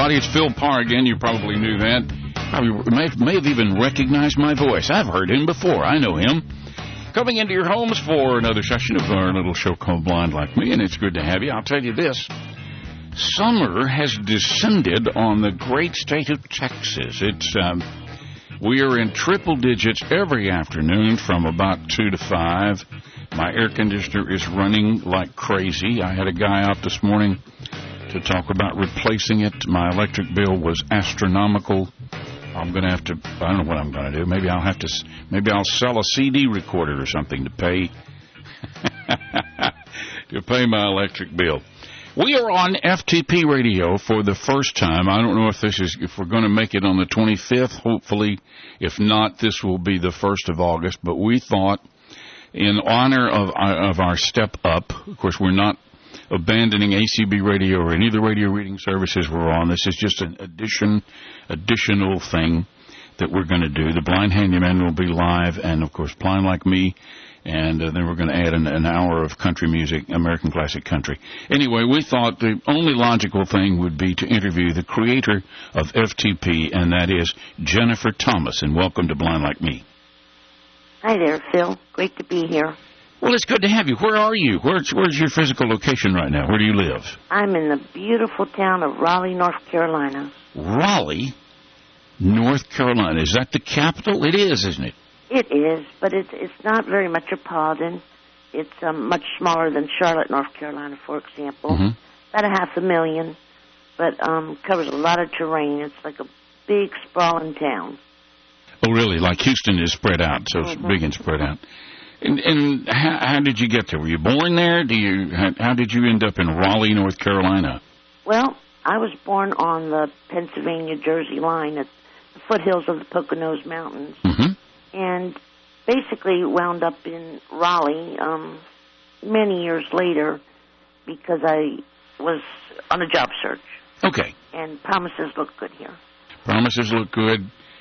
everybody. It's Phil Parr again. You probably knew that. Probably may have even recognized my voice. I've heard him before. I know him. Coming into your homes for another session of our little show called Blind Like Me, and it's good to have you. I'll tell you this. Summer has descended on the great state of Texas. We are in triple digits every afternoon from about 2 to 5. My air conditioner is running like crazy. I had a guy out this morning to talk about replacing it. My electric bill was astronomical. I'm going to have to, I don't know what I'm going to do. Maybe I'll sell a CD recorder or something to pay my electric bill. We are on FTP radio for the first time. I don't know if we're going to make it on the 25th. Hopefully, if not, this will be the 1st of August. But we thought, in honor of our step up, of course, we're not abandoning ACB radio or any of the radio reading services we're on. This is just an additional thing that we're going to do. The Blind Handyman will be live, and, of course, Blind Like Me. And then we're going to add an hour of country music, American classic country. Anyway, we thought the only logical thing would be to interview the creator of FTP, and that is Jennifer Thomas. And welcome to Blind Like Me. Hi there, Phil. Great to be here. Well, it's good to have you. Where are you? Where's your physical location right now? Where do you live? I'm in the beautiful town of Raleigh, North Carolina. Raleigh, North Carolina. Is that the capital? It is, isn't it? It is, but it's not very metropolitan. It's much smaller than Charlotte, North Carolina, for example. Mm-hmm. About 500,000, but covers a lot of terrain. It's like a big, sprawling town. Oh, really? Like Houston is spread out, so it's big and spread out. And how did you get there? Were you born there? How did you end up in Raleigh, North Carolina? Well, I was born on the Pennsylvania-Jersey line at the foothills of the Poconos Mountains. Mm-hmm. And basically wound up in Raleigh many years later because I was on a job search. Okay. And promises look good here. Promises look good.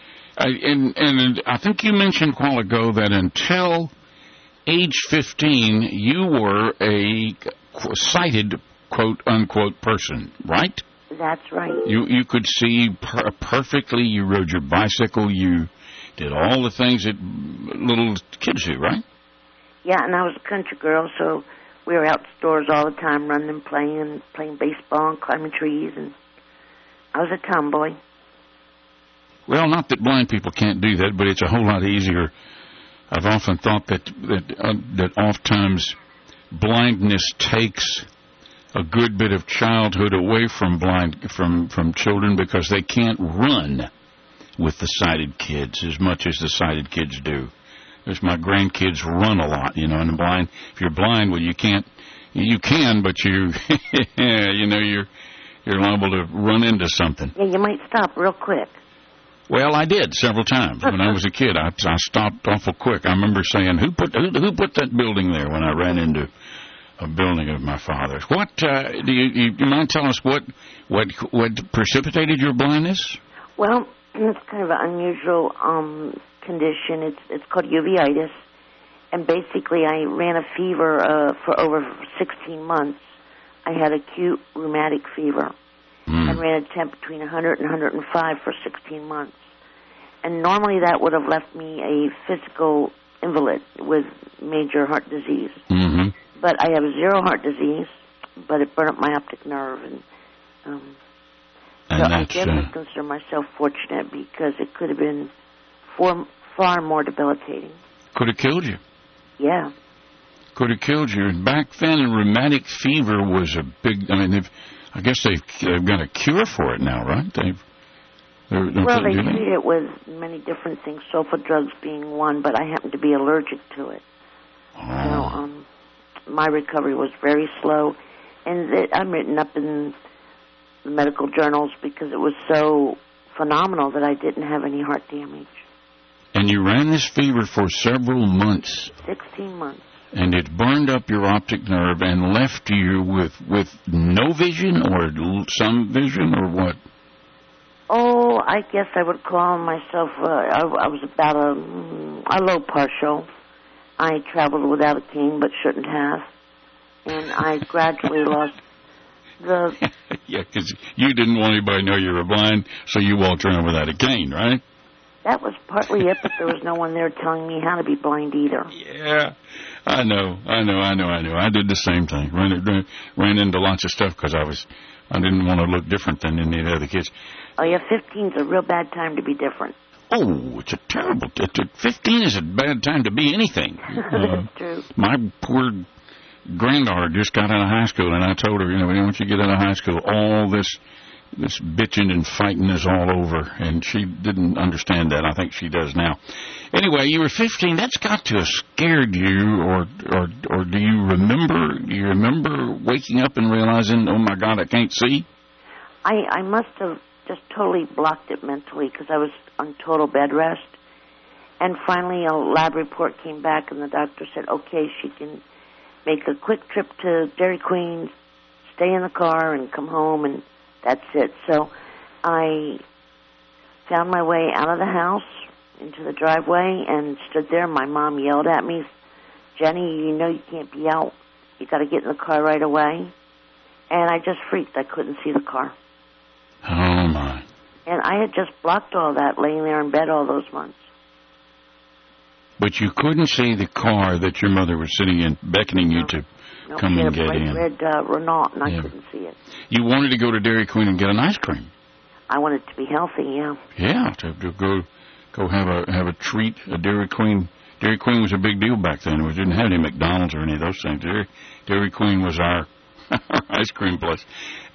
And I think you mentioned a while ago that until age 15, you were a sighted, quote-unquote, person, right? That's right. You could see perfectly. You rode your bicycle. You did all the things that little kids do, right? Yeah, and I was a country girl, so we were outdoors all the time, running and playing baseball and climbing trees, and I was a tomboy. Well, not that blind people can't do that, but it's a whole lot easier. I've often thought that oftentimes blindness takes a good bit of childhood away from children because they can't run with the sighted kids as much as the sighted kids do. There's my grandkids run a lot, and if you're blind, well, you can, but you're liable to run into something. Yeah, you might stop real quick. Well, I did several times when I was a kid. I stopped awful quick. I remember saying, "Who put that building there?" When I ran into a building of my father's. What do you mind telling us what precipitated your blindness? Well, it's kind of an unusual condition. It's called uveitis, and basically I ran a fever for over 16 months. I had acute rheumatic fever and ran a temp between 100 and 105 for 16 months. And normally that would have left me a physical invalid with major heart disease. Mm-hmm. But I have 0 heart disease, but it burned up my optic nerve, and so I definitely consider myself fortunate because it could have been far more debilitating. Could have killed you. Yeah. Could have killed you. And back then, rheumatic fever was a big. I guess they've got a cure for it now, right? They treat it with many different things, sulfa drugs being one, but I happen to be allergic to it. Oh. So my recovery was very slow, and I'm written up in the medical journals because it was so phenomenal that I didn't have any heart damage. And you ran this fever for several months. 16 months. And it burned up your optic nerve and left you with no vision or some vision or what? Oh, I guess I would call myself, I was about a low partial. I traveled without a cane but shouldn't have. And I gradually lost Yeah, because you didn't want anybody to know you were blind, so you walked around without a cane, right? That was partly it, but there was no one there telling me how to be blind either. Yeah, I know. I did the same thing. Ran into lots of stuff because I didn't want to look different than any of the other kids. Oh, yeah, 15's a real bad time to be different. Oh, it's a terrible... 15 is a bad time to be anything. That's true. My poor granddaughter just got out of high school, and I told her, once you get out of high school, all this bitching and fighting is all over, and she didn't understand that. I think she does now. Anyway, you were 15. That's got to have scared you, or do you remember? Do you remember waking up and realizing, oh my God, I can't see? I must have just totally blocked it mentally because I was on total bed rest. And finally, a lab report came back, and the doctor said, okay, she can make a quick trip to Dairy Queen, stay in the car, and come home, and that's it. So I found my way out of the house into the driveway and stood there. My mom yelled at me, Jenny, you can't be out. You got to get in the car right away. And I just freaked. I couldn't see the car. Oh, my. And I had just blocked all that, laying there in bed all those months. But you couldn't see the car that your mother was sitting in, beckoning you to come and get in. Red Renault, and I couldn't see it. You wanted to go to Dairy Queen and get an ice cream. I wanted to be healthy, yeah. Yeah, to go have a treat at Dairy Queen. Dairy Queen was a big deal back then. We didn't have any McDonald's or any of those things. Dairy Queen was our ice cream place.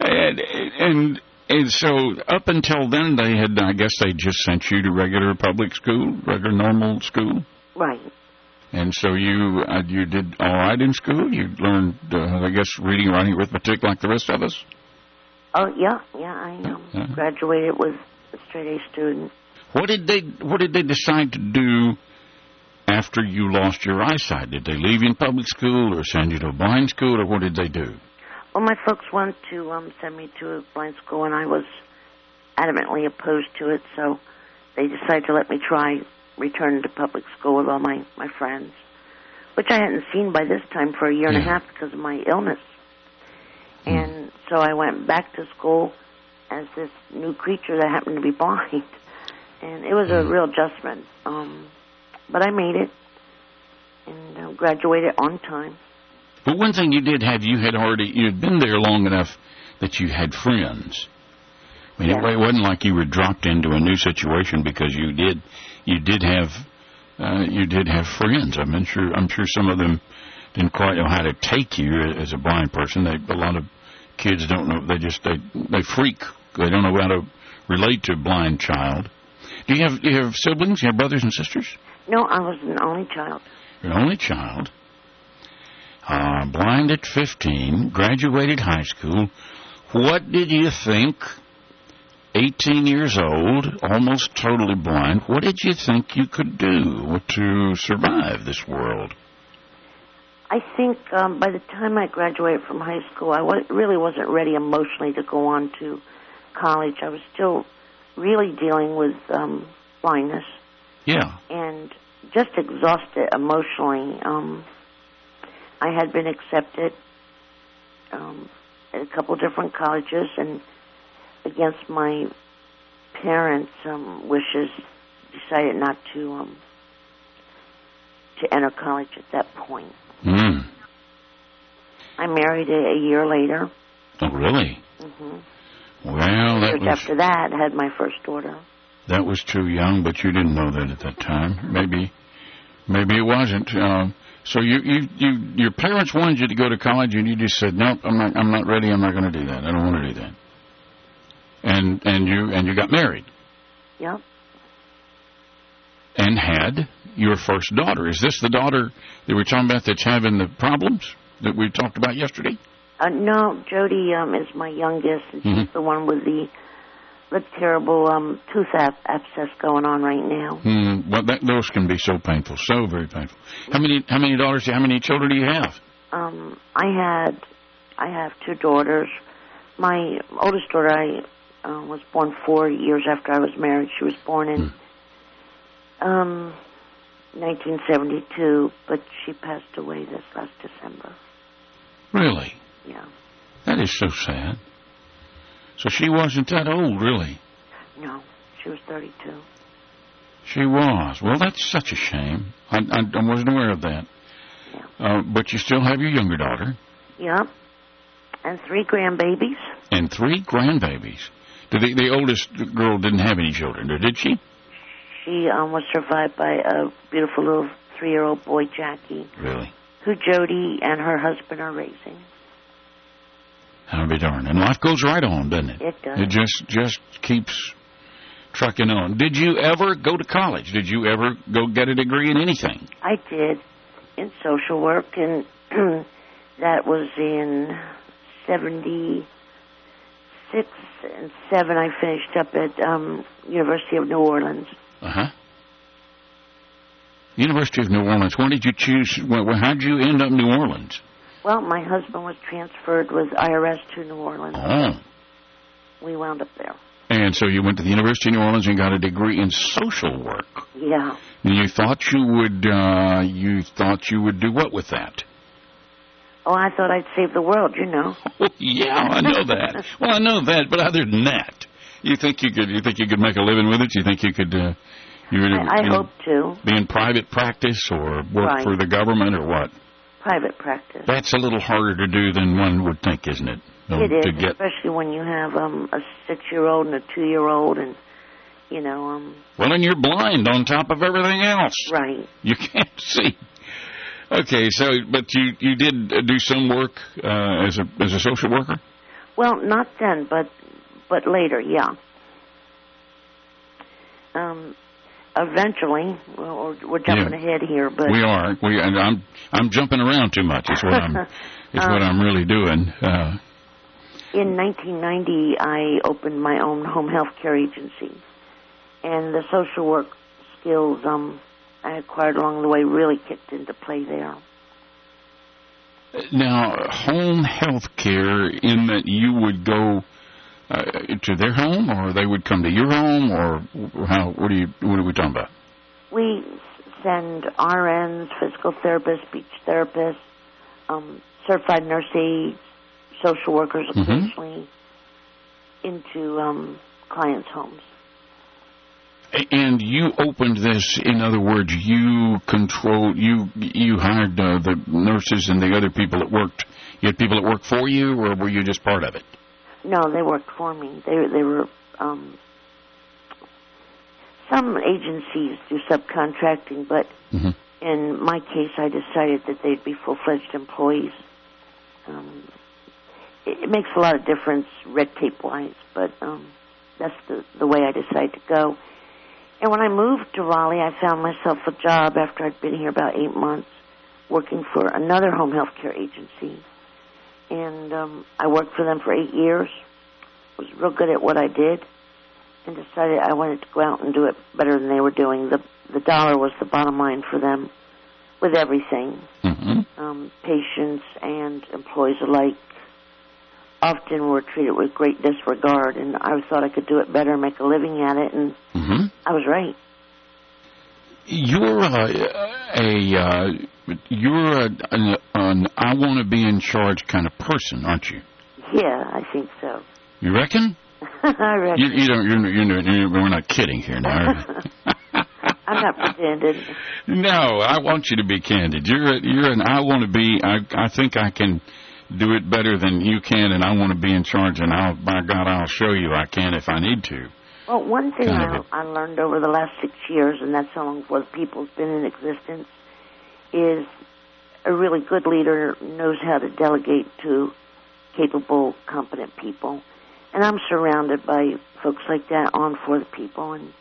And so up until then, I guess they just sent you to regular public school, regular normal school. Right. And so you did all right in school? You learned, I guess, reading, writing, arithmetic like the rest of us? Oh, yeah. I graduated with a straight-A student. What did they decide to do after you lost your eyesight? Did they leave you in public school or send you to a blind school, or what did they do? Well, my folks wanted to send me to a blind school, and I was adamantly opposed to it, so they decided to let me try returning to public school with all my friends, which I hadn't seen by this time for a year and a half because of my illness. And so I went back to school as this new creature that happened to be blind. And it was a real adjustment. But I made it and graduated on time. But one thing you did have, you'd been there long enough that you had friends. I mean, it wasn't like you were dropped into a new situation because you did have friends. I'm sure some of them didn't quite know how to take you as a blind person. A lot of kids don't know. They freak. They don't know how to relate to a blind child. Do you have siblings? Do you have brothers and sisters? No, I was an only child. You're an only child. Blind at 15, graduated high school. What did you think? 18 years old, almost totally blind. What did you think you could do to survive this world? I think by the time I graduated from high school, I really wasn't ready emotionally to go on to college. I was still really dealing with blindness. Yeah. And just exhausted emotionally. I had been accepted at a couple different colleges, and against my parents' wishes, decided not to enter college at that point. Mm. I married a year later. Oh, really? Mm-hmm. Well, after that, I had my first daughter. That was too young, but you didn't know that at that time. Maybe it wasn't. So your parents wanted you to go to college, and you just said, "Nope, I'm not ready. I'm not going to do that. I don't want to do that." And you got married. Yep. And had your first daughter. Is this the daughter that we're talking about that's having the problems that we talked about yesterday? No, Jody is my youngest, and she's the one with the terrible tooth abscess going on right now. Well, those can be so painful, so very painful. How many daughters? How many children do you have? I have two daughters. My oldest daughter, was born 4 years after I was married. She was born in 1972, but she passed away this last December. Really? Yeah. That is so sad. So she wasn't that old, really? No, she was 32. She was. Well, that's such a shame. I wasn't aware of that. Yeah. But you still have your younger daughter. Yep. And 3 grandbabies. And 3 grandbabies. The oldest girl didn't have any children, did she? She was survived by a beautiful little 3-year-old boy, Jackie. Really? Who Jody and her husband are raising. I'll be darned. And life goes right on, doesn't it? It does. It just keeps trucking on. Did you ever go to college? Did you ever go get a degree in anything? I did, in social work, and that was in 76 and 7. I finished up at University of New Orleans. Uh-huh. University of New Orleans. When did you choose? How did you end up in New Orleans? Well, my husband was transferred with IRS to New Orleans. Oh. We wound up there. And so you went to the University of New Orleans and got a degree in social work. Yeah. And you thought you would do what with that? Oh, I thought I'd save the world, you know. Oh, yeah, I know that. Well, I know that, but other than that, you think you could make a living with it? You think you could? I hope to. Be in private practice or work for the government or what? Private practice. That's a little harder to do than one would think, isn't it? It is, especially when you have a 6-year-old and a 2-year-old, and Well, and you're blind on top of everything else. Right. You can't see. Okay, so but you did do some work as a social worker? Well, not then, but later, yeah. Eventually, we're jumping ahead here, but we are. And I'm jumping around too much. Is what I'm really doing. In 1990, I opened my own home health care agency, and the social work skills I acquired along the way really kicked into play there. Now, home health care, in that you would go to their home, or they would come to your home, or how? What are we talking about? We send RNs, physical therapists, speech therapists, certified nurse aides, social workers occasionally into clients' homes. And you opened this, in other words, you hired the nurses and the other people that worked. You had people that worked for you, or were you just part of it? No, they worked for me. They were some agencies do subcontracting, but in my case, I decided that they'd be full-fledged employees. It makes a lot of difference, red tape-wise, but that's the way I decided to go. And when I moved to Raleigh, I found myself a job after I'd been here about 8 months, working for another home health care agency. And I worked for them for 8 years, was real good at what I did, and decided I wanted to go out and do it better than they were doing. The dollar was the bottom line for them with everything. Patients and employees alike often were treated with great disregard, and I thought I could do it better and make a living at it, and I was right. You're an I want to be in charge kind of person, aren't you? Yeah, I think so. You reckon? I reckon. We're not kidding here now. I'm not pretending. No, I want you to be candid. You're an I want to be. I think I can do it better than you can, and I want to be in charge, and by God, I'll show you I can if I need to. Well, one thing I learned over the last 6 years, and that's how long People's been in existence, is a really good leader knows how to delegate to capable, competent people. And I'm surrounded by folks like that on for the people, and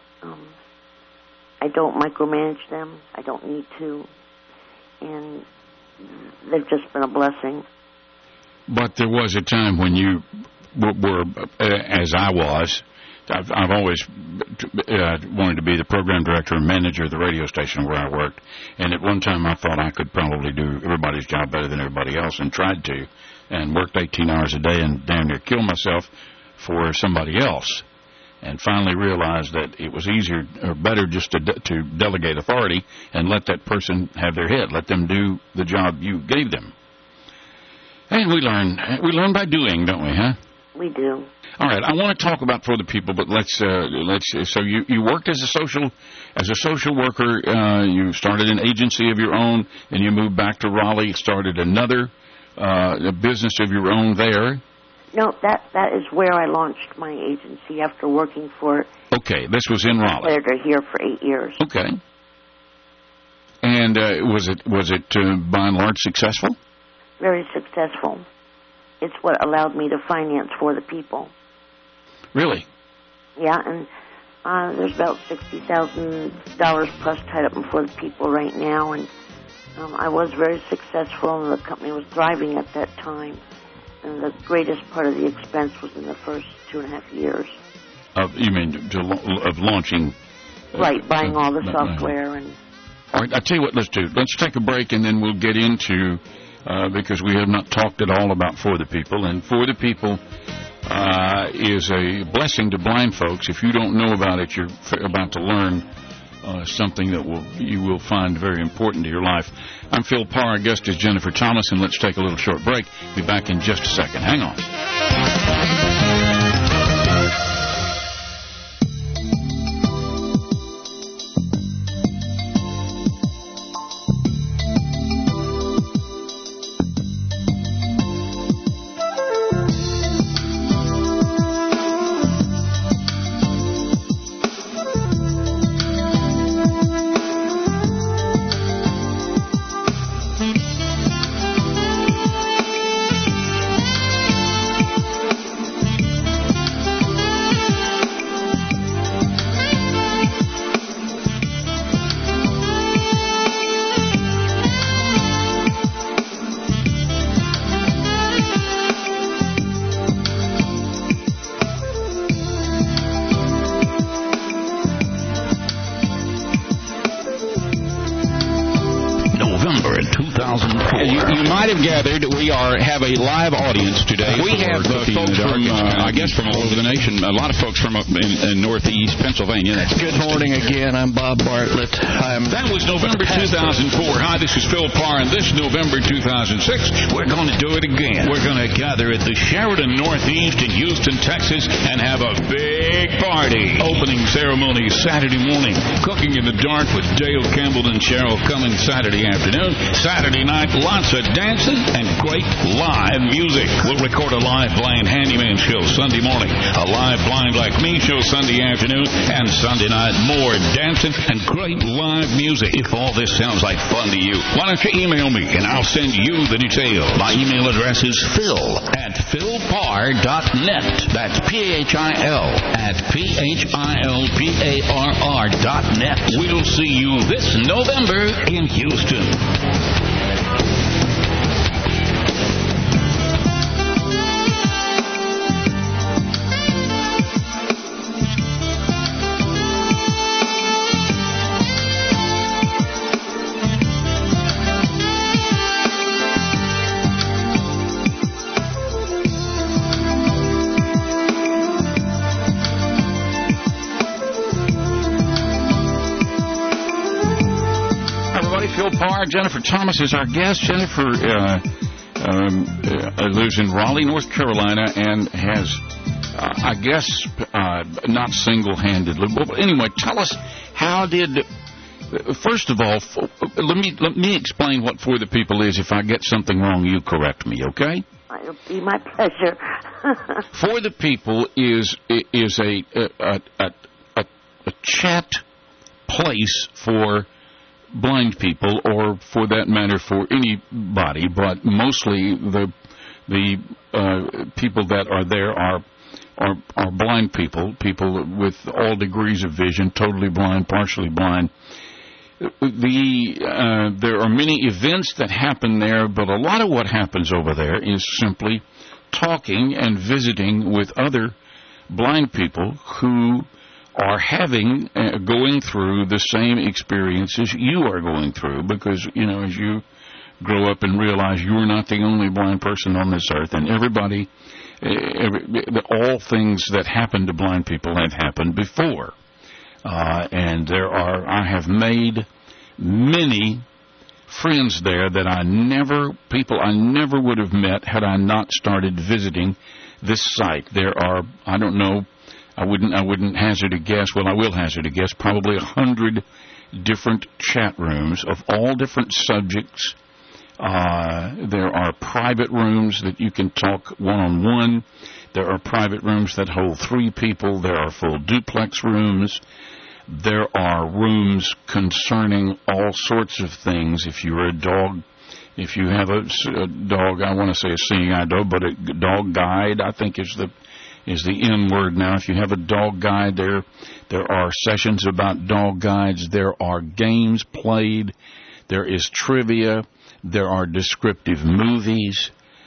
I don't micromanage them. I don't need to. And they've just been a blessing. But there was a time when you were, as I was, I've always wanted to be the program director and manager of the radio station where I worked. And at one time I thought I could probably do everybody's job better than everybody else, and tried to, and worked 18 hours a day and damn near killed myself for somebody else. And finally realized that it was easier or better just to delegate authority and let that person have their head. Let them do the job you gave them. And we learn by doing, don't we, huh? We do. All right, I want to talk about For the People, but let's. So you worked as a social worker. You started an agency of your own, and you moved back to Raleigh, started another business of your own there. No, that is where I launched my agency after working for. Okay, this was in Raleigh. Editor here for 8 years. Okay. And was it by and large successful? Very successful. It's what allowed me to finance For the People. Really? Yeah, and there's about $60,000 plus tied up in For the People right now, and I was very successful, and the company was thriving at that time. And the greatest part of the expense was in the first 2.5 years. You mean of launching? Right, buying all the software and. All right, I'll tell you what, let's do. Let's take a break, and then we'll get into, because we have not talked at all about For the People. And For the People is a blessing to blind folks. If you don't know about it, you're about to learn something that you will find very important to your life. I'm Phil Parr. Our guest is Jennifer Thomas, and let's take a little short break. Be back in just a second. Hang on. Have a live audience today. We have folks from, I guess, from all over the nation. A lot of folks from up in northeast Pennsylvania. Good morning again. I'm Bob Bartlett. That was November 2004. Hi, this is Phil Parr, and this November 2006, we're going to do it again. We're going to gather at the Sheridan Northeast in Houston, Texas, and have a big party. Opening ceremony Saturday morning. Cooking in the Dark with Dale Campbell and Cheryl coming Saturday afternoon. Saturday night, lots of dancing and great live music. We'll record a live blind handyman show Sunday morning, a live blind like me show Sunday afternoon, and Sunday night more dancing and great live music. If all this sounds like fun to you, why don't you email me and I'll send you the details. My email address is phil@philparr.net. That's PHIL@PHILPARR.net. We'll see you this November in Houston. Phil Parr. Jennifer Thomas is our guest. Jennifer lives in Raleigh, North Carolina, and has, I guess, not single-handedly. But anyway, tell us, how did... First of all, let me explain what For the People is. If I get something wrong, you correct me, okay? It'll be my pleasure. For the People is a chat place for blind people, or for that matter for anybody, but mostly the people that are there are blind people with all degrees of vision, totally blind, partially blind. There are many events that happen there, but a lot of what happens over there is simply talking and visiting with other blind people who are going through the same experiences you are going through, because, as you grow up and realize you're not the only blind person on this earth, and all things that happen to blind people have happened before. And I have made many friends there that I never would have met had I not started visiting this site. There are, I don't know, I wouldn't hazard a guess. Well, I will hazard a guess. Probably 100 different chat rooms of all different subjects. There are private rooms that you can talk one-on-one. There are private rooms that hold 3 people. There are full duplex rooms. There are rooms concerning all sorts of things. If you're a dog, if you have a dog, I want to say a seeing eye dog, but a dog guide, I think is the N word now. If you have a dog guide, there are sessions about dog guides. There are games played. There is trivia. There are descriptive movies.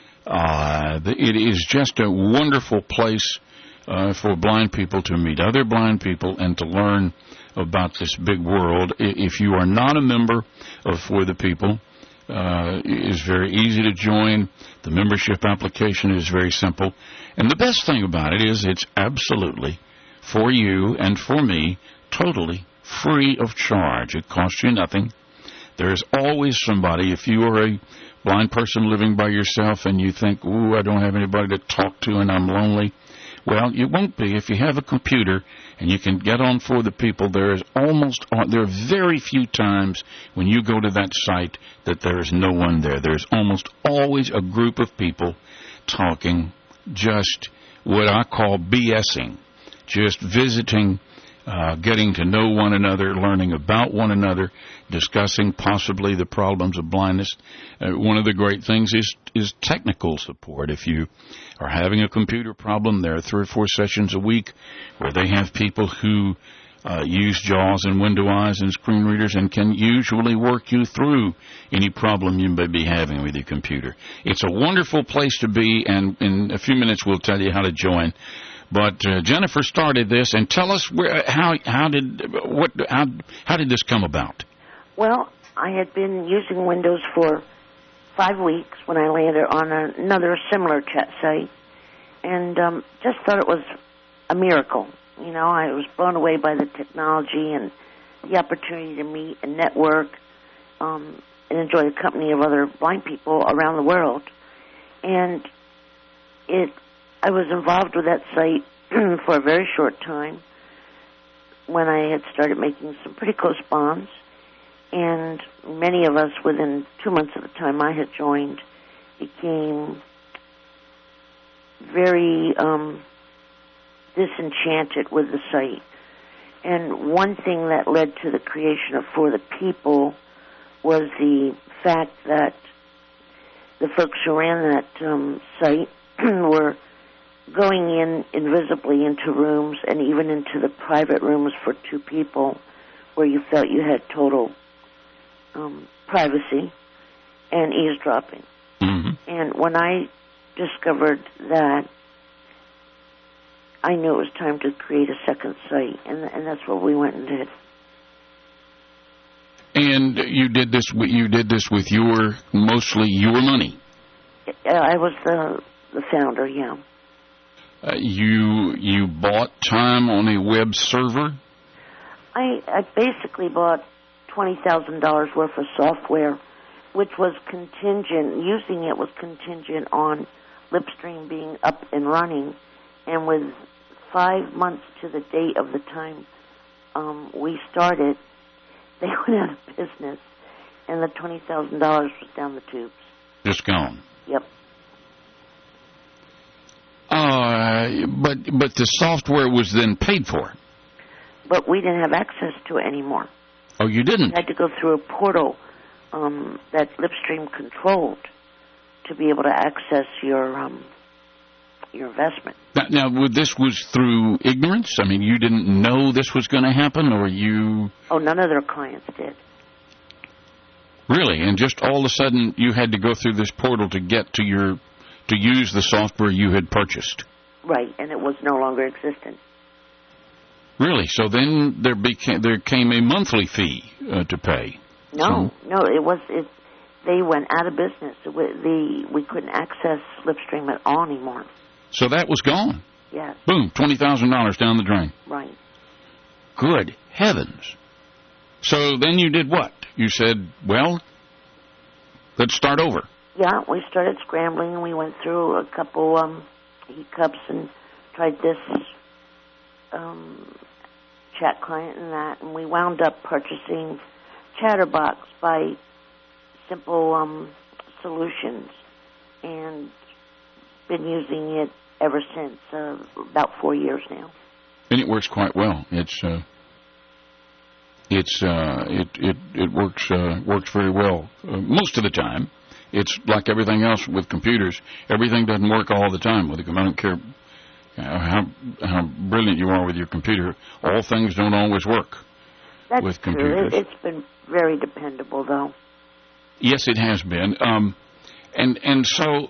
It is just a wonderful place for blind people to meet other blind people and to learn about this big world. If you are not a member of For the People, it is very easy to join. The membership application is very simple. And the best thing about it is it's absolutely, for you and for me, totally free of charge. It costs you nothing. There's always somebody. If you are a blind person living by yourself and you think, ooh, I don't have anybody to talk to and I'm lonely, well, you won't be if you have a computer and you can get on For the People. There are very few times when you go to that site that there is no one there. There's almost always a group of people talking, just what I call BSing, just visiting, getting to know one another, learning about one another, discussing possibly the problems of blindness. One of the great things is technical support. If you are having a computer problem, there are 3 or 4 sessions a week where they have people who use JAWS and Window Eyes and screen readers and can usually work you through any problem you may be having with your computer. It's a wonderful place to be, and in a few minutes we'll tell you how to join. But Jennifer started this, and tell us how did this come about? Well, I had been using Windows for 5 weeks when I landed on another similar chat site, and just thought it was a miracle. You know, I was blown away by the technology and the opportunity to meet and network and enjoy the company of other blind people around the world. And I was involved with that site for a very short time when I had started making some pretty close bonds. And many of us, within 2 months of the time I had joined, became very disenchanted with the site. And one thing that led to the creation of For the People was the fact that the folks who ran that site were going in invisibly into rooms and even into the private rooms for 2 people where you felt you had total privacy and eavesdropping. Mm-hmm. And when I discovered that, I knew it was time to create a second site, and that's what we went and did. And you did this with mostly your money. I was the founder, yeah. You bought time on a web server? I basically bought $20,000 worth of software, which was contingent. Using it was contingent on Lipstream being up and running, and with 5 months to the date of the time we started, they went out of business, and the $20,000 was down the tubes. Just gone. Yep. But the software was then paid for. But we didn't have access to it anymore. Oh, you didn't? We had to go through a portal that Lipstream controlled to be able to access your investment. Now, this was through ignorance? I mean, you didn't know this was going to happen, or you... Oh, none of their clients did. Really? And just all of a sudden you had to go through this portal to get to use the software you had purchased? Right, and it was no longer existent. Really? So then there came a monthly fee to pay? No, they went out of business. We couldn't access Slipstream at all anymore. So that was gone? Yes. Boom, $20,000 down the drain. Right. Good heavens. So then you did what? You said, well... Let's start over. Yeah, we started scrambling, and we went through a couple heat cups and tried this chat client and that, and we wound up purchasing Chatterbox by Simple Solutions, and been using it ever since, about 4 years now. And it works quite well. It works very well most of the time. It's like everything else with computers. Everything doesn't work all the time with a computer. I don't care how brilliant you are with your computer. All things don't always work with computers. True. It's been very dependable, though. Yes, it has been. And so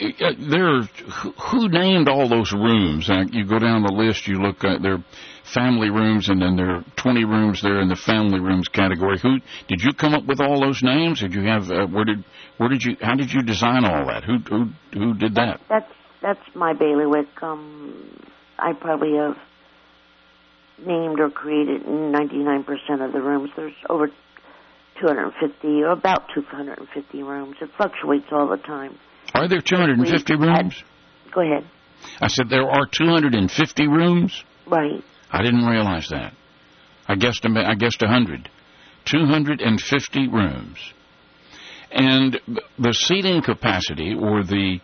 who named all those rooms? You go down the list, you look at their family rooms, and then there are 20 rooms there in the family rooms category. Who did you come up with all those names? Did you have how did you design all that? Who did that? That's my bailiwick. I probably have named or created 99% of the rooms. There's over 250 or about 250 rooms. It fluctuates all the time. Are there 250 rooms? Go ahead. I said there are 250 rooms? Right. I didn't realize that. I guessed 100. 250 rooms. And the seating capacity, or the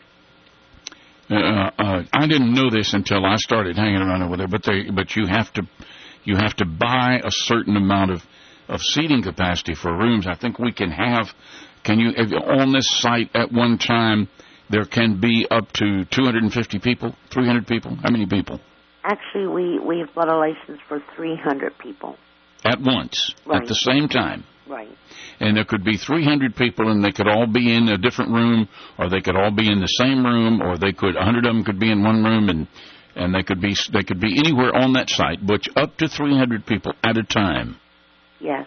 I didn't know this until I started hanging around over there, but you have to buy a certain amount of seating capacity for rooms. I think we can have, on this site at one time, there can be up to 250 people, 300 people? How many people? Actually, we've bought a license for 300 people. At once, right. At the same time. Right. And there could be 300 people, and they could all be in a different room, or they could all be in the same room, or 100 of them could be in one room, and they could be anywhere on that site, but up to 300 people at a time. Yes.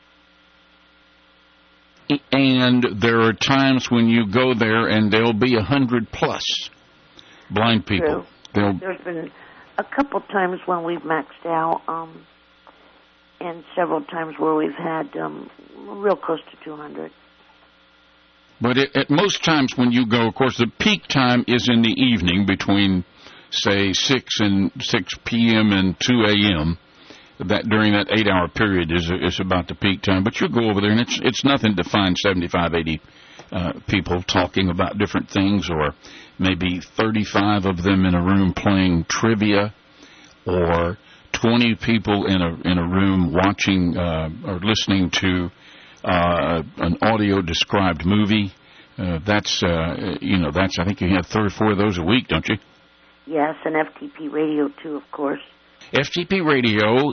And there are times when you go there and there'll be 100 plus blind people. True. There's been a couple times when we've maxed out, and several times where we've had real close to 200. But at most times when you go, of course, the peak time is in the evening between, say, 6 p.m. and 2 a.m., that during that 8-hour period is about the peak time. But you go over there, and it's nothing to find 75, 80 people talking about different things, or maybe 35 of them in a room playing trivia, or 20 people in a room watching or listening to an audio-described movie. That's I think you have 3 or 4 of those a week, don't you? Yes, and FTP radio too, of course. FTP radio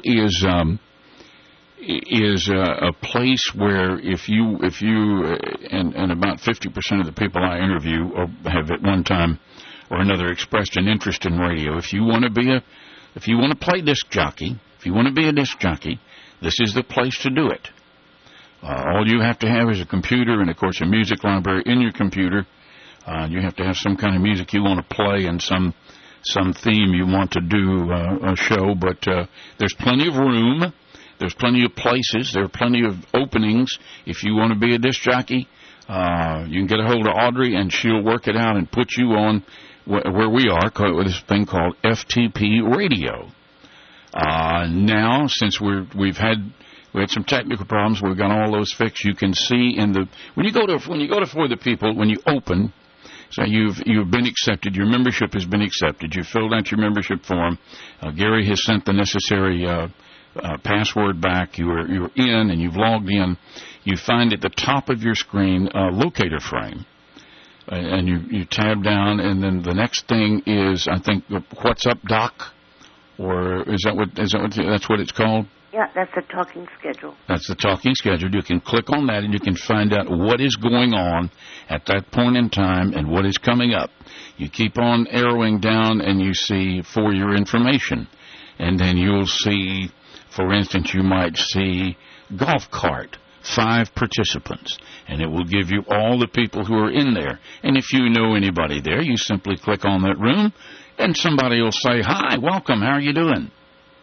is a place where if you and about 50% of the people I interview have at one time or another expressed an interest in radio. If you want to play disc jockey, if you want to be a disc jockey, this is the place to do it. All you have to have is a computer and, of course, a music library in your computer. You have to have some kind of music you want to play and some theme you want to do a show, but there's plenty of room. There's plenty of places. There are plenty of openings. If you want to be a disc jockey, you can get a hold of Audrey, and she'll work it out and put you on where we are, with this thing called FTP Radio. Now, since we had some technical problems, we've got all those fixed. You can see when you go to For the People, when you open. So you've been accepted. Your membership has been accepted. You filled out your membership form. Gary has sent the necessary password back. You're in, and you've logged in. You find at the top of your screen a locator frame, and you tab down, and then the next thing is, I think, What's Up Doc, or that's what it's called? Yeah, that's the talking schedule. That's the talking schedule. You can click on that, and you can find out what is going on at that point in time and what is coming up. You keep on arrowing down, and you see For Your Information. And then you'll see, for instance, you might see golf cart, 5 participants. And it will give you all the people who are in there. And if you know anybody there, you simply click on that room, and somebody will say, "Hi, welcome, how are you doing?"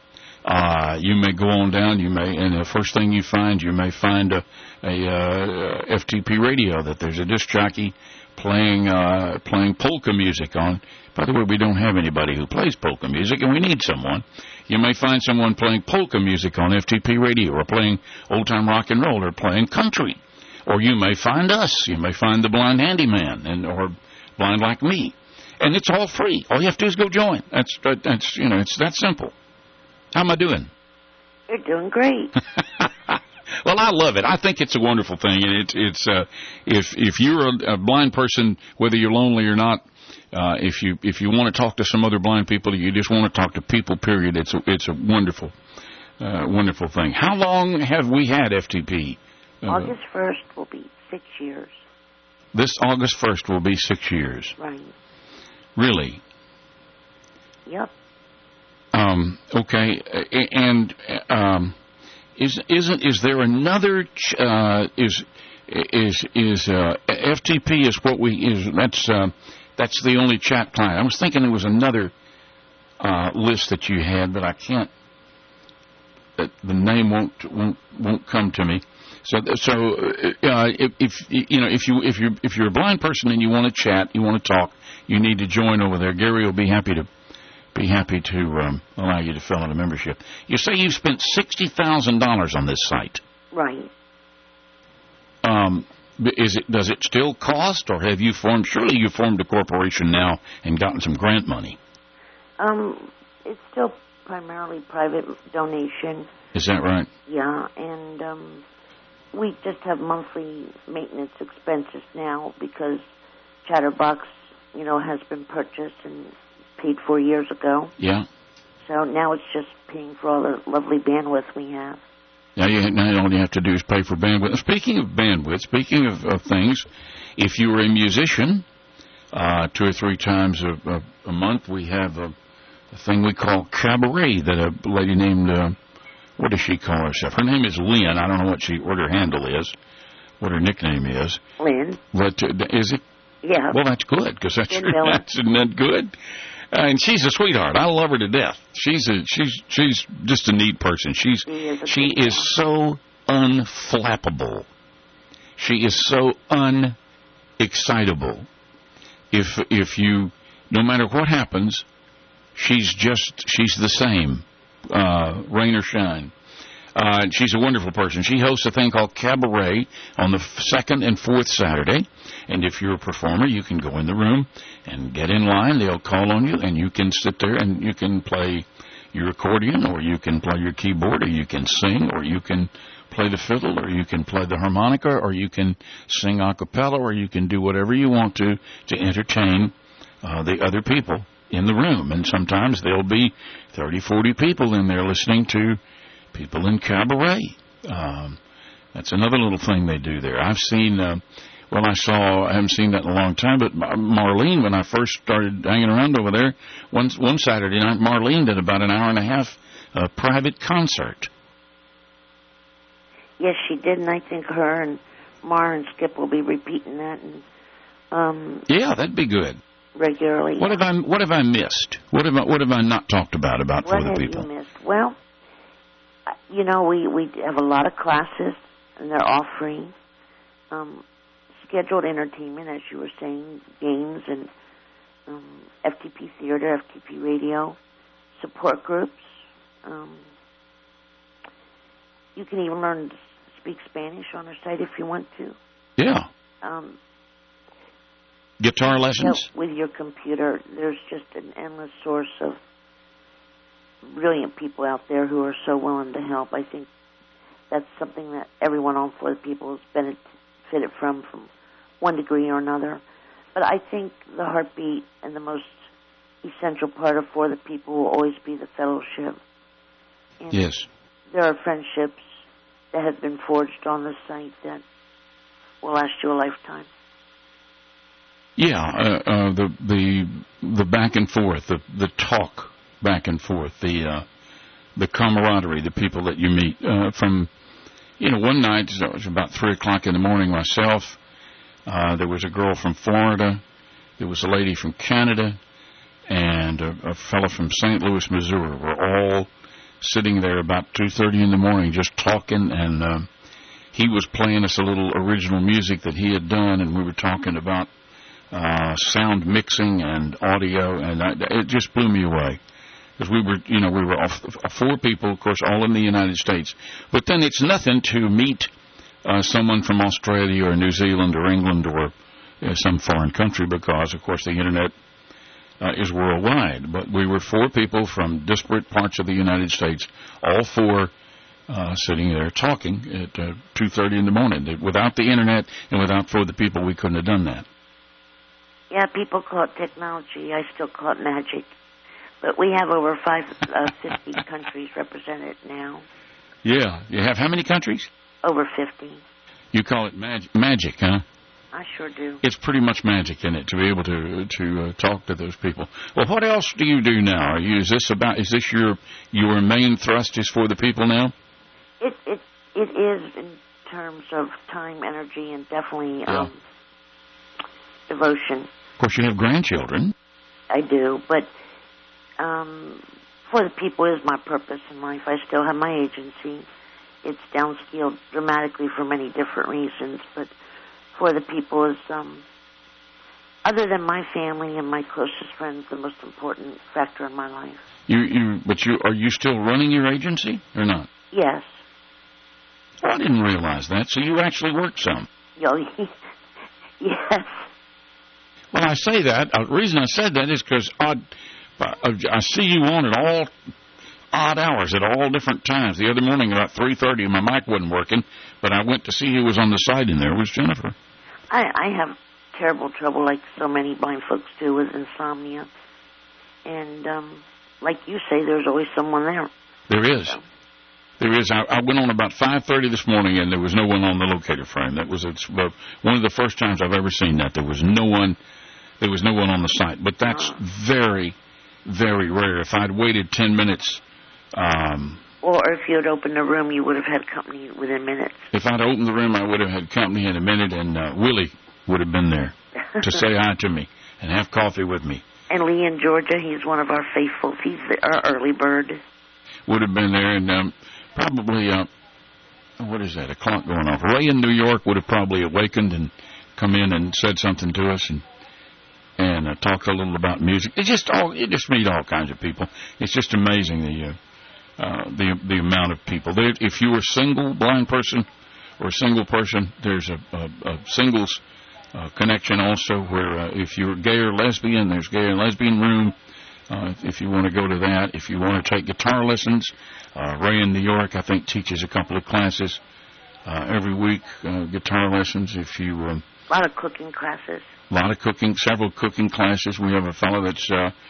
You may go on down. And the first thing you find, you may find a FTP radio that there's a disc jockey playing polka music on. By the way, we don't have anybody who plays polka music, and we need someone. You may find someone playing polka music on FTP radio, or playing old-time rock and roll, or playing country. Or you may find us. You may find the blind handyman, or blind like me. And it's all free. All you have to do is go join. It's that simple. How am I doing? You're doing great. Well, I love it. I think it's a wonderful thing, and if you're a blind person, whether you're lonely or not, if you want to talk to some other blind people, you just want to talk to people. Period. It's a wonderful thing. How long have we had FTP? August 1st will be 6 years. This August 1st will be 6 years. Right. Really? Yep. Okay. And is there another? FTP is what that's the only chat client. I was thinking there was another list that you had, but I can't. The name won't come to me. So if you're a blind person and you want to chat, you want to talk, you need to join over there. Gary will be happy to allow you to fill out a membership. You say you've spent $60,000 on this site. Right. Does it still cost, or have you formed? Surely you formed a corporation now and gotten some grant money. It's still primarily private donation. Is that right? Yeah, and we just have monthly maintenance expenses now because Chatterbox, has been purchased and paid for years ago. Yeah. So now it's just paying for all the lovely bandwidth we have. Now all you have to do is pay for bandwidth. Speaking of bandwidth, speaking of things, if you were a musician, 2 or 3 times a month, we have a thing we call cabaret that a lady named, what does she call herself? Her name is Lynn. I don't know what her handle is, what her nickname is. Lynn. But, is it? Yeah. Well, that's good, because isn't that good? And she's a sweetheart. I love her to death. She's just a neat person. She is so unflappable. She is so unexcitable. If you, no matter what happens, she's the same, rain or shine. She's a wonderful person. She hosts a thing called Cabaret on the 2nd and 4th Saturday. And if you're a performer, you can go in the room and get in line. They'll call on you, and you can sit there and you can play your accordion, or you can play your keyboard, or you can sing, or you can play the fiddle, or you can play the harmonica, or you can sing a cappella, or you can do whatever you want to entertain the other people in the room. And sometimes there'll be 30, 40 people in there listening to people in cabaret. That's another little thing they do there. I've seen, I haven't seen that in a long time, but Marlene, when I first started hanging around over there, one Saturday night, Marlene did about an hour and a half private concert. Yes, she did, and I think her and Mar and Skip will be repeating that. And yeah, that'd be good. Regularly. What have I missed? What have I not talked about for the people? What have you missed? Well, we have a lot of classes, and they're all free. Scheduled entertainment, as you were saying, games and FTP theater, FTP radio, support groups. You can even learn to speak Spanish on our site if you want to. Yeah. Guitar lessons? With your computer, there's just an endless source of brilliant people out there who are so willing to help. I think that's something that everyone on For the People has benefited from one degree or another. But I think the heartbeat and the most essential part of For the People will always be the fellowship. And yes. There are friendships that have been forged on the site that will last you a lifetime. Yeah, the back and forth, the talk back and forth, the camaraderie, the people that you meet. From one night, it was about 3:00 in the morning myself, there was a girl from Florida, there was a lady from Canada, and a fellow from St. Louis, Missouri. We're all sitting there about 2:30 in the morning just talking, and he was playing us a little original music that he had done, and we were talking about sound mixing and audio, and it just blew me away. Because we were all 4 people, of course, all in the United States. But then it's nothing to meet someone from Australia or New Zealand or England or some foreign country, because, of course, the Internet is worldwide. But we were 4 people from disparate parts of the United States, all 4 sitting there talking at 2:30 in the morning. Without the Internet and without 4 the people, we couldn't have done that. Yeah, people call it technology. I still call it magic. But we have over 50 countries represented now. Yeah. You have how many countries? Over 50. You call it magic, huh? I sure do. It's pretty much magic in it to be able to talk to those people. Well, what else do you do now? Is this your main thrust is for the people now? It is in terms of time, energy, and definitely devotion. Of course, you have grandchildren. I do, but for the people is my purpose in life. I still have my agency. It's downscaled dramatically for many different reasons, but for the people is, other than my family and my closest friends, the most important factor in my life. Are you still running your agency or not? Yes. I didn't realize that. So you actually work some. Yes. Well, I say that. The reason I said that is because I see you on at all odd hours at all different times. The other morning about 3:30, my mic wasn't working, but I went to see who was on the side, and there was Jennifer. I have terrible trouble, like so many blind folks do, with insomnia. And like you say, there's always someone there. There is. There is. I went on about 5:30 this morning, and there was no one on the locator frame. That was one of the first times I've ever seen that. There was no one on the site. But that's very, very rare. If I'd waited 10 minutes... or if you had opened the room, you would have had company within minutes. If I'd opened the room, I would have had company in a minute, and Willie would have been there to say hi to me and have coffee with me. And Lee in Georgia, he's one of our faithfuls. He's our early bird. Would have been there, and probably, what is that, a clock going off? Ray in New York would have probably awakened and come in and said something to us and talked a little about music. You just meet all kinds of people. It's just amazing the amount of people. If you're a single blind person or a single person, there's a singles connection also where if you're gay or lesbian, there's gay and lesbian room. If you want to go to that. If you want to take guitar lessons, Ray in New York, I think, teaches a couple of classes every week, guitar lessons. A lot of cooking classes. Several cooking classes. We have a fellow that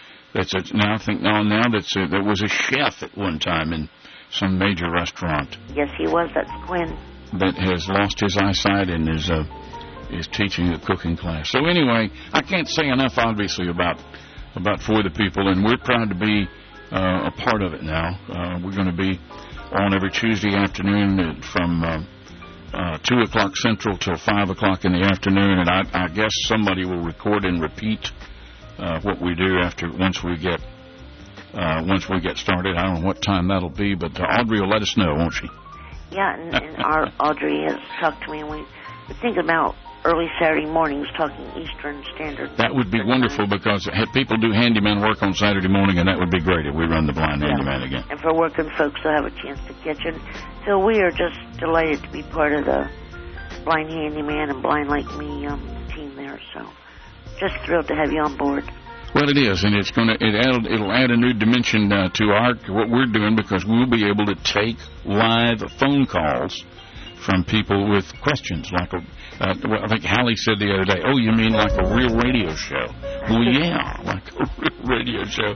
was a chef at one time in some major restaurant. Yes, he was. That's Quinn. That has lost his eyesight and is teaching a cooking class. So anyway, I can't say enough, obviously, about For the People, and we're proud to be a part of it now. We're going to be on every Tuesday afternoon from 2 o'clock Central till 5 o'clock in the afternoon, and I guess somebody will record and repeat what we do once we get started. I don't know what time that'll be, but Audrey will let us know, won't she? Yeah, and Audrey has talked to me, and we think about early Saturday mornings talking Eastern Standard. That would be wonderful because people do handyman work on Saturday morning, and that would be great if we run the Blind Handyman again. And for working folks, they'll have a chance to catch it. So we are just delighted to be part of the Blind Handyman and Blind Like Me team there. So just thrilled to have you on board. Well, it is, and it'll add a new dimension to what we're doing, because we'll be able to take live phone calls from people with questions, like I think Hallie said the other day, "Oh, you mean like a real radio show?" Well, yeah, like a real radio show.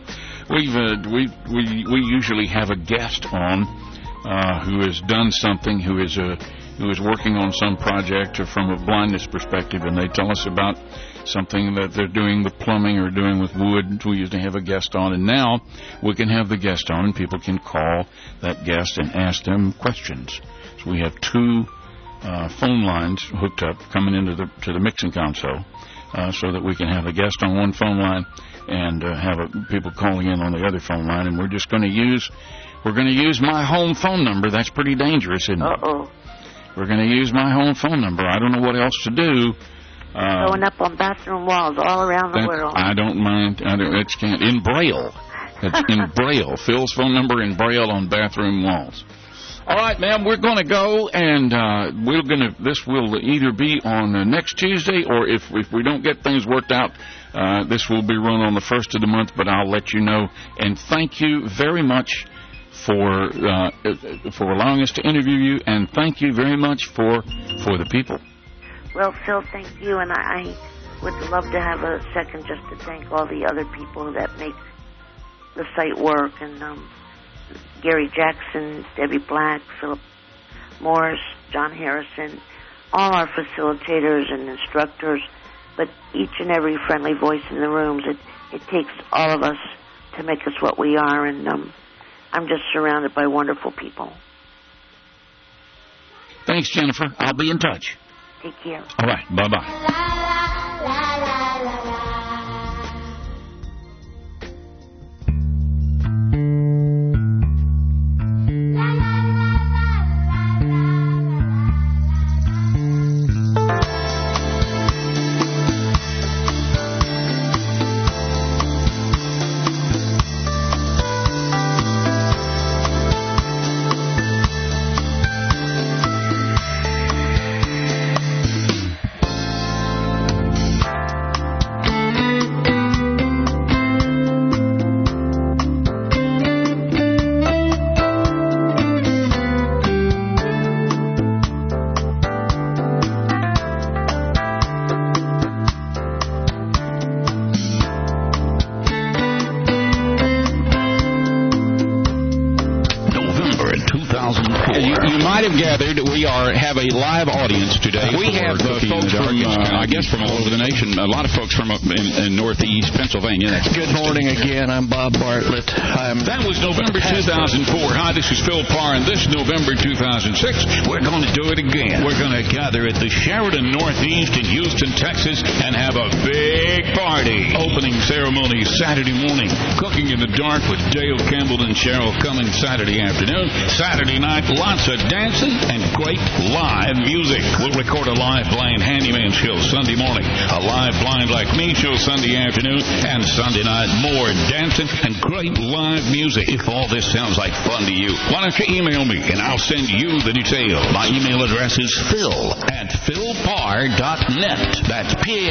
We usually have a guest on who has done something, who is working on some project or from a blindness perspective, and they tell us about something that they're doing with plumbing or doing with wood. We usually have a guest on, and now we can have the guest on, and people can call that guest and ask them questions. So we have 2 phone lines hooked up coming into the mixing console, so that we can have a guest on one phone line and have people calling in on the other phone line. And we're just going to use We're going to use my home phone number. That's pretty dangerous, isn't it? Uh-oh. We're going to use my home phone number. I don't know what else to do. Going up on bathroom walls all around the world. I don't mind. It's in Braille. It's in Braille. Phil's phone number in Braille on bathroom walls. All right, ma'am, we're going to go, and this will either be on next Tuesday, or if we don't get things worked out, this will be run on the 1st of the month, but I'll let you know. And thank you very much for allowing us to interview you, and thank you very much for the people. Well, Phil, thank you, and I would love to have a second just to thank all the other people that make the site work, and Gary Jackson, Debbie Black, Philip Morris, John Harrison, all our facilitators and instructors, but each and every friendly voice in the rooms. It takes all of us to make us what we are, and I'm just surrounded by wonderful people. Thanks, Jennifer. I'll be in touch. Take care. All right. Bye-bye. Have a live audience today. We have folks from, I guess, from all over the nation. A lot of folks from up in northeast Pennsylvania. Good morning again. I'm Bob Bartlett. That was November 2004. Hi, this is Phil Parr, and this November 2006, we're going to do it again. We're going to gather at the Sheridan Northeast in Houston, Texas, and have a big party. Opening ceremony Saturday morning. Cooking in the Dark with Dale Campbell and Cheryl Cummings Saturday afternoon. Saturday night, lots of dancing and great live music. We'll record a live blind handyman show Sunday morning, a live blind like me show Sunday afternoon, and Sunday night more dancing and great live music. If all this sounds like fun to you, why don't you email me and I'll send you the details. My email address is phil@philparr.net. That's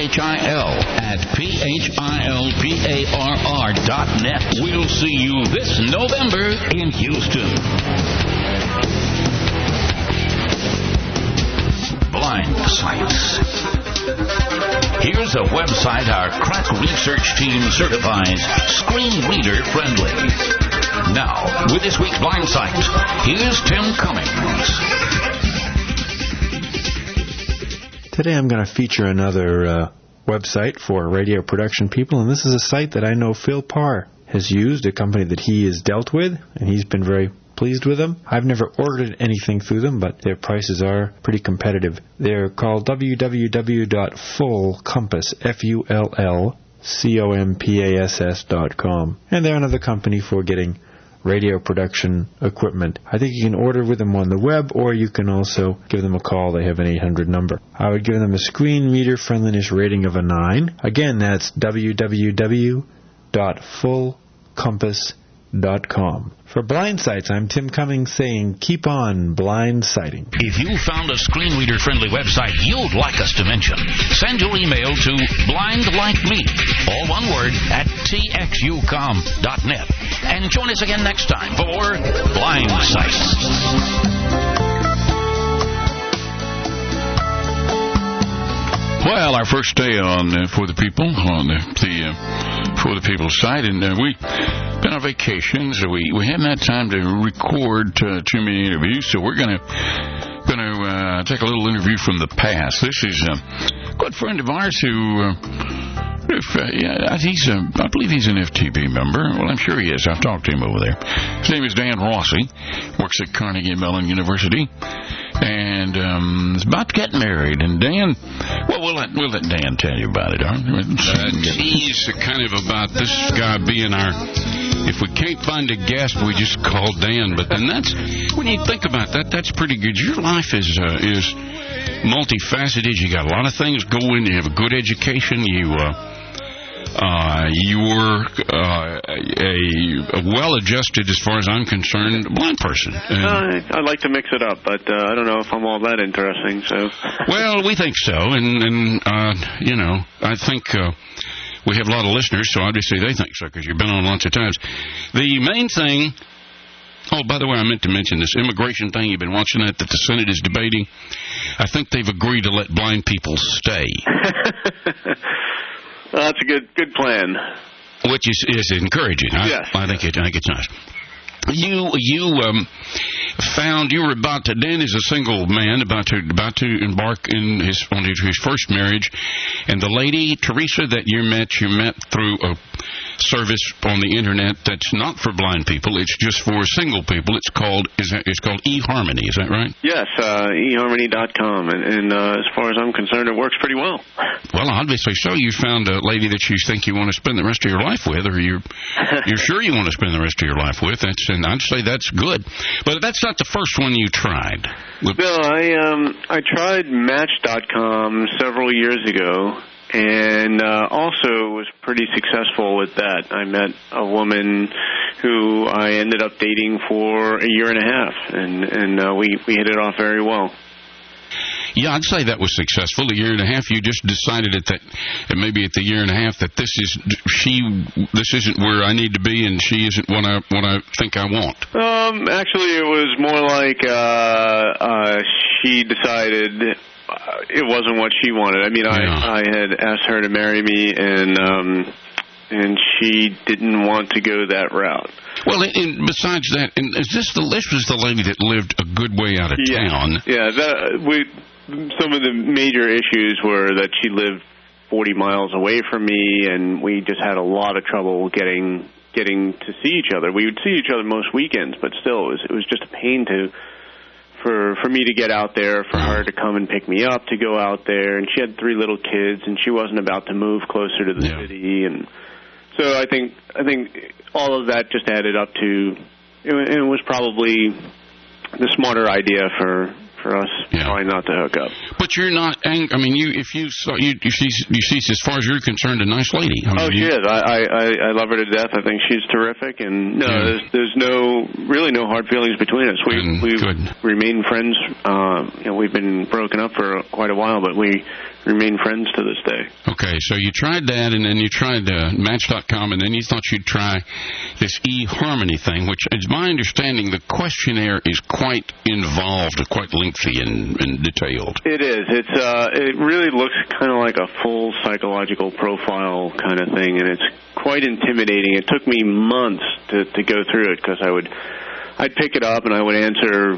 PHIL@PHILPARR.net. We'll see you this November in Houston. Blind Sites. Here's a website our crack research team certifies screen reader friendly. Now, with this week's Blind Site, here's Tim Cummings. Today I'm going to feature another website for radio production people, and this is a site that I know Phil Parr has used, a company that he has dealt with, and he's been very pleased with them. I've never ordered anything through them, but their prices are pretty competitive. They're called www.fullcompass, FULLCOMPASS.com, and they're another company for getting radio production equipment. I think you can order with them on the web, or you can also give them a call. They have an 800 number. I would give them a screen reader friendliness rating of a 9. Again, that's www.fullcompass.com. For Blind Sites, I'm Tim Cummings saying keep on blind sighting. If you found a screen reader friendly website you'd like us to mention, send your email to blindlikeme, all one word, @txucom.net. And join us again next time for Blind Sites. Well, our first day on For the People on the For the People site, and we've been on vacation, so we haven't had time to record too many interviews. So we're gonna take a little interview from the past. This is a good friend of ours who. I believe he's an FTP member. Well, I'm sure he is. I've talked to him over there. His name is Dan Rossi. Works at Carnegie Mellon University, and is about to get married. And Dan, well, we'll let Dan tell you about it. Tease kind of about this guy being our If we can't find a guest, we just call Dan. But then that's, when you think about that, that's pretty good. Your life is multifaceted. You got a lot of things going. You have a good education. You were a well-adjusted, as far as I'm concerned, blind person. I like to mix it up, but I don't know if I'm all that interesting. So. Well, we think so, and you know, I think we have a lot of listeners, so obviously they think so because you've been on lots of times. The main thing. Oh, by the way, I meant to mention this immigration thing. You've been watching that the Senate is debating. I think they've agreed to let blind people stay. Well, that's a good plan. Which is encouraging. Yes. I think it's nice. You found you were about to. Dan is a single man about to embark on his first marriage, and the lady Teresa that you met through a service on the internet that's not for blind people. It's just for single people. It's called eHarmony. Is that right? Yes, eHarmony.com, and as far as I'm concerned, it works pretty well. Well, obviously so. You found a lady that you think you want to spend the rest of your life with, or you're sure you want to spend the rest of your life with. And I'd say that's good. But that's not the first one you tried. No, I tried Match.com several years ago, and also was pretty successful with that. I met a woman who I ended up dating for a year and a half, and we hit it off very well. Yeah, I'd say that was successful. A year and a half, you just decided at maybe at the year and a half that this isn't where I need to be, and she isn't what I think I want. Actually, it was more like she decided it wasn't what she wanted. I mean, I had asked her to marry me, and she didn't want to go that route. Well, and besides that, and this was the lady that lived a good way out of town. Yeah, some of the major issues were that she lived 40 miles away from me, and we just had a lot of trouble getting to see each other. We would see each other most weekends, but still, it was just a pain for me to get out there, for her to come and pick me up, to go out there. And she had 3 little kids, and she wasn't about to move closer to the city. And so I think all of that just added up to, it was probably the smarter idea for us trying not to hook up. But you're not angry. I mean, you see, as far as you're concerned, a nice lady. She is. I love her to death. I think she's terrific, and there's really no hard feelings between us. We remain friends. We've been broken up for quite a while, but we remain friends to this day. Okay, so you tried that, and then you tried Match.com, and then you thought you'd try this eHarmony thing, which, is my understanding, the questionnaire is quite involved, quite lengthy and detailed. It is. It really looks kind of like a full psychological profile kind of thing, and it's quite intimidating. It took me months to go through it because I'd pick it up and I would answer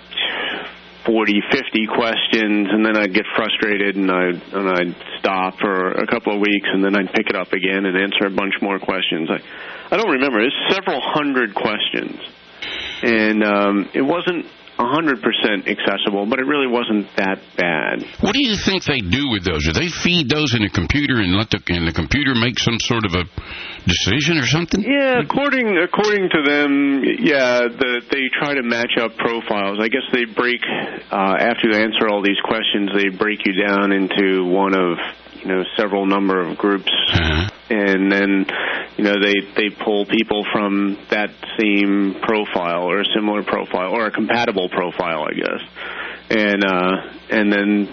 40, 50 questions, and then I'd get frustrated, and I'd stop for a couple of weeks, and then I'd pick it up again and answer a bunch more questions. I don't remember. It's several hundred questions, and it wasn't 100% accessible, but it really wasn't that bad. What do you think they do with those? Do they feed those in a computer and let the computer make some sort of a decision or something? Yeah, according to them, they try to match up profiles. I guess they break, after you answer all these questions, they break you down into one of several number of groups, and then they pull people from that same profile or a similar profile or a compatible profile, I guess, and then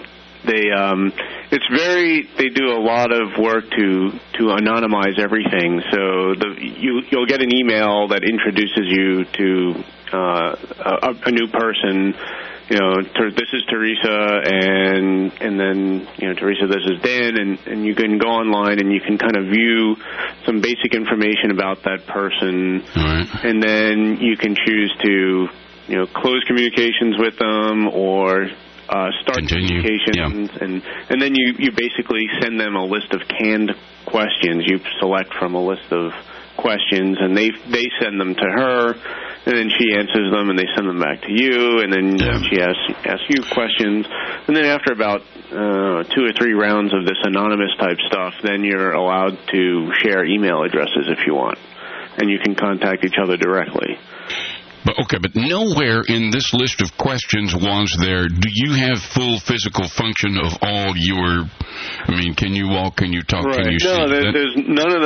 they do a lot of work to anonymize everything. So you'll get an email that introduces you to a new person. This is Teresa, and then, Teresa, this is Dan, and you can go online and you can kind of view some basic information about that person, and then you can choose to, close communications with them or start communications, and then you basically send them a list of canned questions. You select from a list of questions, and they send them to her, and then she answers them, and they send them back to you, and then she asks you questions. And then after about 2 or 3 rounds of this anonymous type stuff, then you're allowed to share email addresses if you want. and you can contact each other directly. But nowhere in this list of questions was there, do you have full physical function of all your, can you walk, can you talk, right. can you see? No, there's none of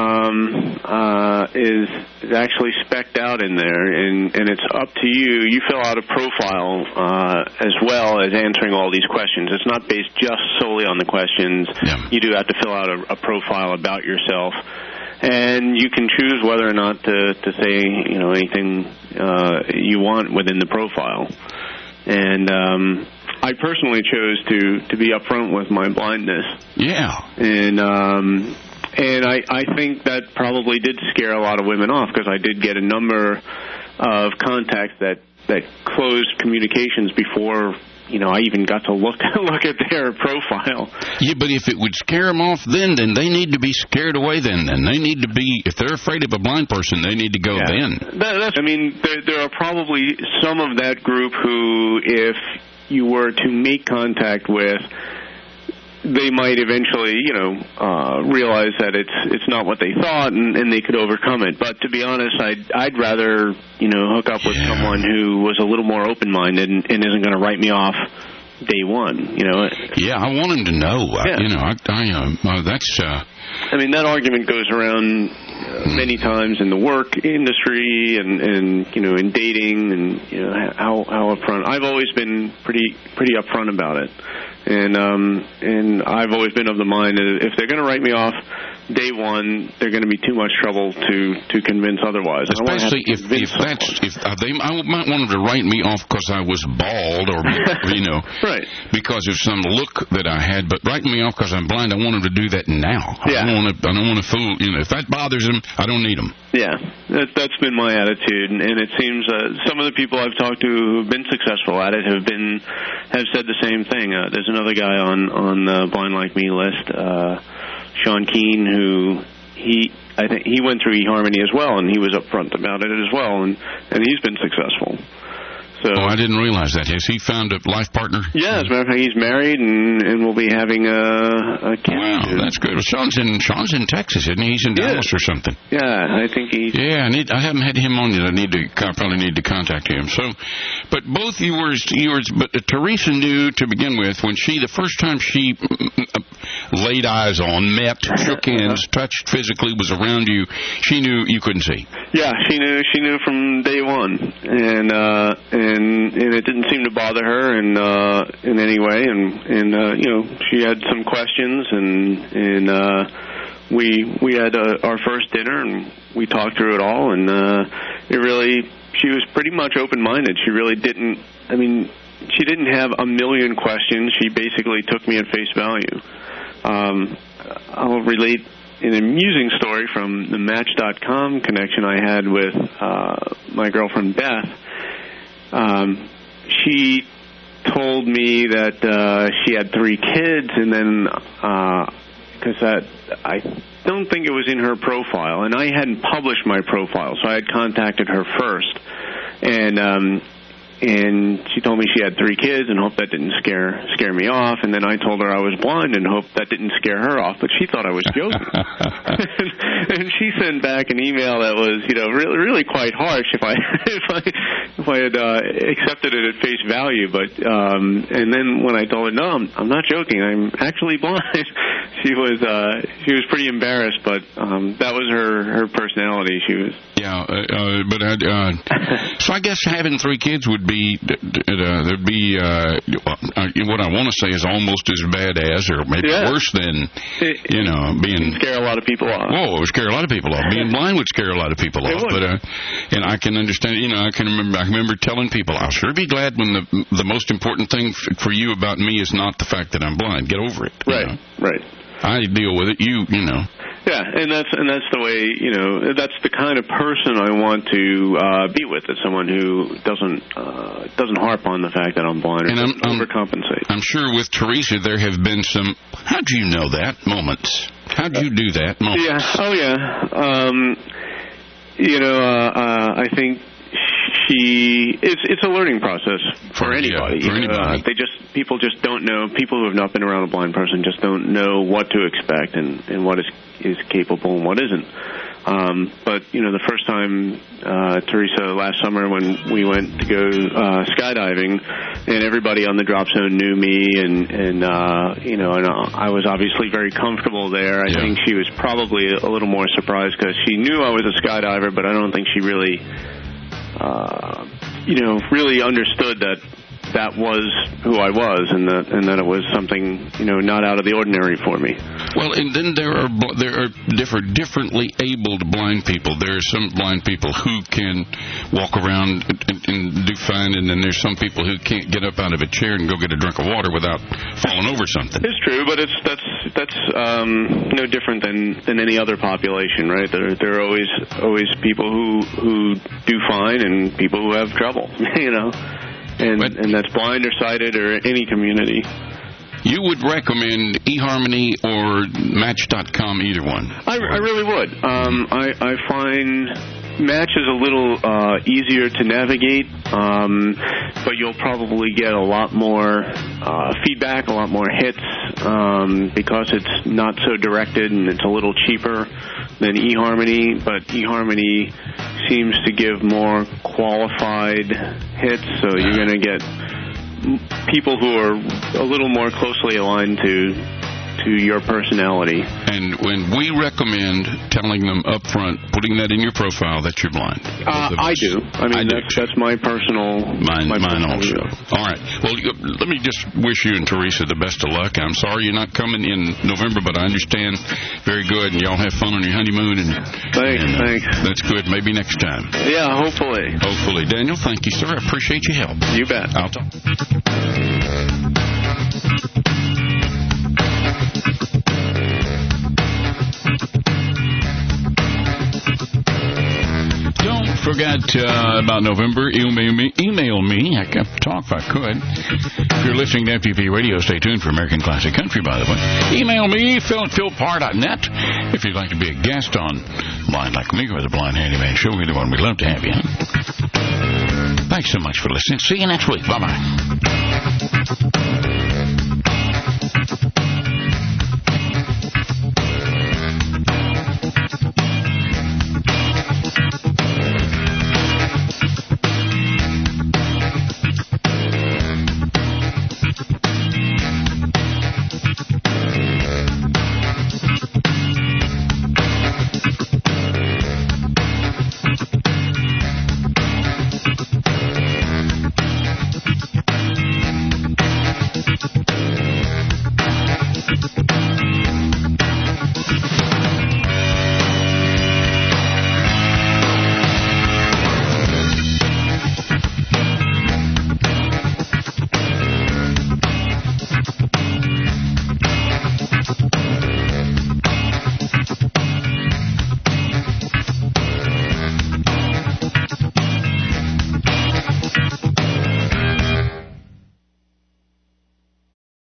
that is actually spec'd out in there, and it's up to you. You fill out a profile as well as answering all these questions. It's not based just solely on the questions. Yeah. You do have to fill out a profile about yourself. And you can choose whether or not to say, anything you want within the profile. And I personally chose to be upfront with my blindness. Yeah. And I think that probably did scare a lot of women off, because I did get a number of contacts that closed communications before I even got to look at their profile. Yeah, but if it would scare them off then they need to be scared away then. They need to be, if they're afraid of a blind person, they need to go then. There are probably some of that group who, if you were to make contact with, they might eventually, realize that it's not what they thought, and they could overcome it. But to be honest, I'd rather, hook up with someone who was a little more open-minded and isn't going to write me off day one. Yeah, I want him to know. Yeah. That's. That argument goes around many times in the work industry and in dating, and how upfront. I've always been pretty upfront about it. And I've always been of the mind that if they're going to write me off day one, they're going to be too much trouble to convince otherwise. Especially if they might want them to write me off because I was bald or right, because of some look that I had. But writing me off because I'm blind, I want them to do that now. Yeah. I don't want to fool. If that bothers them, I don't need them. Yeah, that's been my attitude, and it seems some of the people I've talked to who've been successful at it have said the same thing. There's another guy on the Blind Like Me list, Sean Keane, who I think he went through eHarmony as well, and he was upfront about it as well, and he's been successful. So, I didn't realize that. Has he found a life partner? Yeah, as a matter of fact, he's married and will be having a kid. Wow, that's good. Well, Sean's in Texas, isn't he? He's in Dallas or something. Yeah, I think he's... Yeah, I haven't had him on yet. I probably need to contact him. So, but both yours, but Teresa knew to begin with when the first time she laid eyes on, met, shook hands, touched physically, was around you, she knew you couldn't see. Yeah, she knew from day one, and it didn't seem to bother her in any way, and she had some questions, and we had our first dinner, and we talked through it all, and she was pretty much open-minded. She really didn't, she didn't have a million questions. She basically took me at face value. I'll relate an amusing story from the Match.com connection I had with my girlfriend Beth. She told me that she had 3 kids, and then because I don't think it was in her profile, and I hadn't published my profile, so I had contacted her first, and she told me she had 3 kids and hoped that didn't scare me off. And then I told her I was blind and hoped that didn't scare her off, but she thought I was joking. and she sent back an email that was, really quite harsh if I had accepted it at face value. But and then when I told her, no, I'm not joking, I'm actually blind, she was pretty embarrassed. But that was her personality. She was. Yeah, but so I guess having 3 kids would be there'd be what I want to say is almost as bad as, or maybe worse than, being scare a lot of people off. Oh, it would scare a lot of people off. Being blind would scare a lot of people off. But and I can understand. I remember telling people, I'll sure be glad when the most important thing for you about me is not the fact that I'm blind. Get over it. Right. Right. I deal with it. Yeah, and that's the way, that's the kind of person I want to be with, is someone who doesn't harp on the fact that I'm blind or doesn't overcompensate. I'm sure with Teresa there have been some, how'd you know that, moments. How'd you do that, moments? Yeah, oh yeah. I think it's a learning process for anybody. For anybody. People just don't know. People who have not been around a blind person just don't know what to expect and what is capable and what isn't. But, the first time, Teresa, last summer when we went to go skydiving, and everybody on the drop zone knew me, and I was obviously very comfortable there. I think she was probably a little more surprised because she knew I was a skydiver, but I don't think she really, really understood that was who I was, and that it was something not out of the ordinary for me. Well, and then there are differently abled blind people. There are some blind people who can walk around and do fine, and then there's some people who can't get up out of a chair and go get a drink of water without falling over something. It's true, but that's no different than any other population, right? There are always people who do fine and people who have trouble, And that's blind or sighted or any community. You would recommend eHarmony or Match.com, either one? I really would. I find Match is a little easier to navigate, but you'll probably get a lot more feedback, a lot more hits, because it's not so directed and it's a little cheaper than eHarmony, but eHarmony seems to give more qualified hits, so you're going to get people who are a little more closely aligned to your personality. And when we recommend telling them up front, putting that in your profile that you're blind. I do. That's my personal... Mine also. All right. Well, let me just wish you and Teresa the best of luck. I'm sorry you're not coming in November, but I understand. Very good. And y'all have fun on your honeymoon. Thanks. That's good. Maybe next time. Yeah, hopefully. Daniel, thank you, sir. I appreciate your help. You bet. I'll talk. Don't forget about November. Email me. I could talk if I could. If you're listening to FTP Radio, stay tuned for American Classic Country, by the way. Email me, phil@philparr.net. If you'd like to be a guest on Blind Like Me or the Blind Handyman Show, either one, we'd love to have you. Thanks so much for listening. See you next week. Bye-bye.